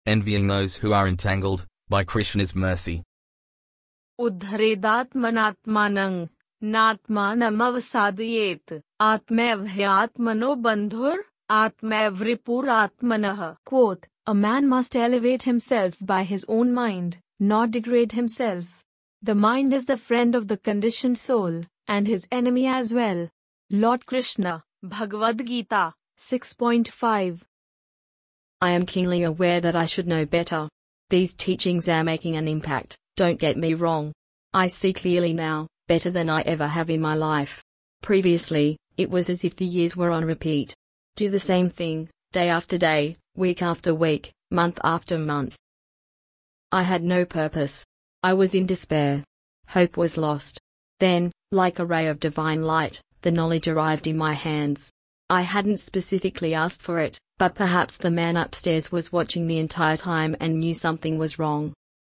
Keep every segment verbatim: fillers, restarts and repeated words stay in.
envying those who are entangled by Krishna's mercy. Uddharedatmanatmanang natmanamavsadayet atmavhyatmano bandhur atmavripuratmanah. Quote, a man must elevate himself by his own mind, not degrade himself. The mind is the friend of the conditioned soul, and his enemy as well. Lord Krishna, Bhagavad Gita, six point five. I am keenly aware that I should know better. These teachings are making an impact, don't get me wrong. I see clearly now, better than I ever have in my life. Previously, it was as if the years were on repeat. Do the same thing, day after day, week after week, month after month. I had no purpose. I was in despair. Hope was lost. Then, like a ray of divine light, the knowledge arrived in my hands. I hadn't specifically asked for it, but perhaps the man upstairs was watching the entire time and knew something was wrong.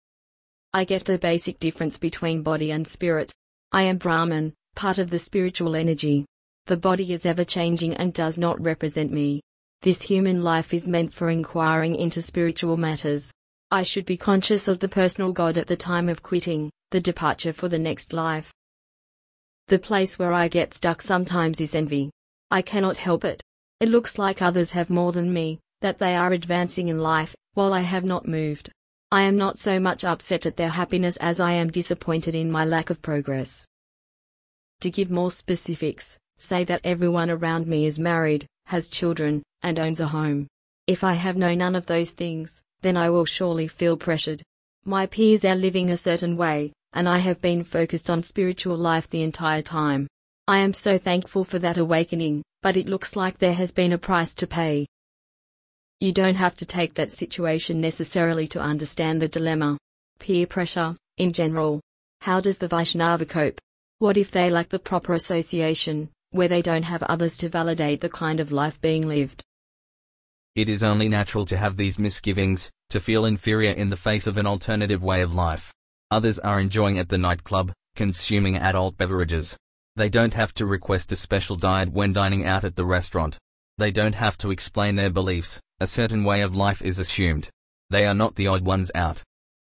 I get the basic difference between body and spirit. I am Brahman, part of the spiritual energy. The body is ever-changing and does not represent me. This human life is meant for inquiring into spiritual matters. I should be conscious of the personal God at the time of quitting, the departure for the next life. The place where I get stuck sometimes is envy. I cannot help it. It looks like others have more than me, that they are advancing in life, while I have not moved. I am not so much upset at their happiness as I am disappointed in my lack of progress. To give more specifics, say that everyone around me is married, has children, and owns a home. If I have no none of those things, then I will surely feel pressured. My peers are living a certain way, and I have been focused on spiritual life the entire time. I am so thankful for that awakening, but it looks like there has been a price to pay. You don't have to take that situation necessarily to understand the dilemma. Peer pressure, in general. How does the Vaishnava cope? What if they lack the proper association, where they don't have others to validate the kind of life being lived? It is only natural to have these misgivings, to feel inferior in the face of an alternative way of life. Others are enjoying at the nightclub, consuming adult beverages. They don't have to request a special diet when dining out at the restaurant. They don't have to explain their beliefs, a certain way of life is assumed. They are not the odd ones out.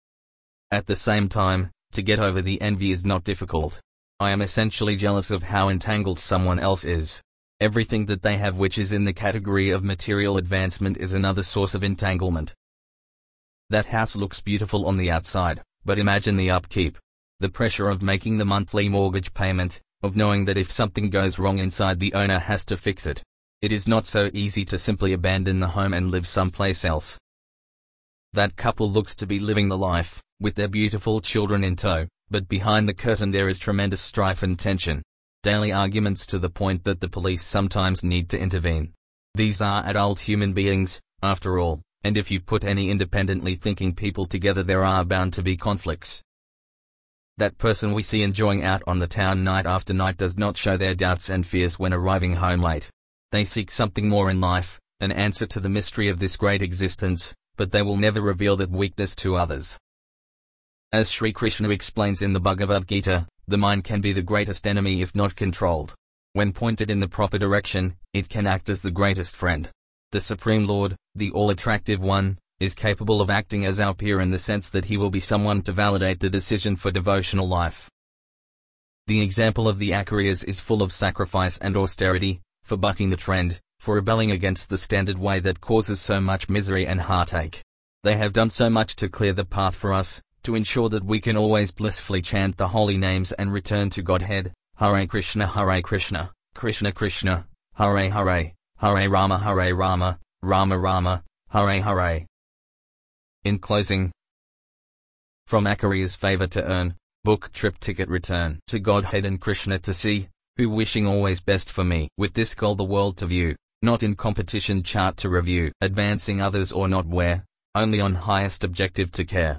At the same time, to get over the envy is not difficult. I am essentially jealous of how entangled someone else is. Everything that they have which is in the category of material advancement is another source of entanglement. That house looks beautiful on the outside, but imagine the upkeep. The pressure of making the monthly mortgage payment, of knowing that if something goes wrong inside the owner has to fix it. It is not so easy to simply abandon the home and live someplace else. That couple looks to be living the life, with their beautiful children in tow, but behind the curtain there is tremendous strife and tension. Daily arguments to the point that the police sometimes need to intervene. These are adult human beings, after all, and if you put any independently thinking people together there are bound to be conflicts. That person we see enjoying out on the town night after night does not show their doubts and fears when arriving home late. They seek something more in life, an answer to the mystery of this great existence, but they will never reveal that weakness to others. As Sri Krishna explains in the Bhagavad Gita, the mind can be the greatest enemy if not controlled. When pointed in the proper direction, it can act as the greatest friend. The Supreme Lord, the all-attractive one, is capable of acting as our peer in the sense that he will be someone to validate the decision for devotional life. The example of the Acharyas is full of sacrifice and austerity, for bucking the trend, for rebelling against the standard way that causes so much misery and heartache. They have done so much to clear the path for us, to ensure that we can always blissfully chant the holy names and return to Godhead, Hare Krishna Hare Krishna, Krishna Krishna, Hare Hare, Hare Rama Hare Rama, Rama Rama, Hare Hare. In closing, from Acharya's favor to earn, book trip ticket return to Godhead and Krishna to see, who wishing always best for me, with this goal the world to view, not in competition chart to review, advancing others or not where, only on highest objective to care.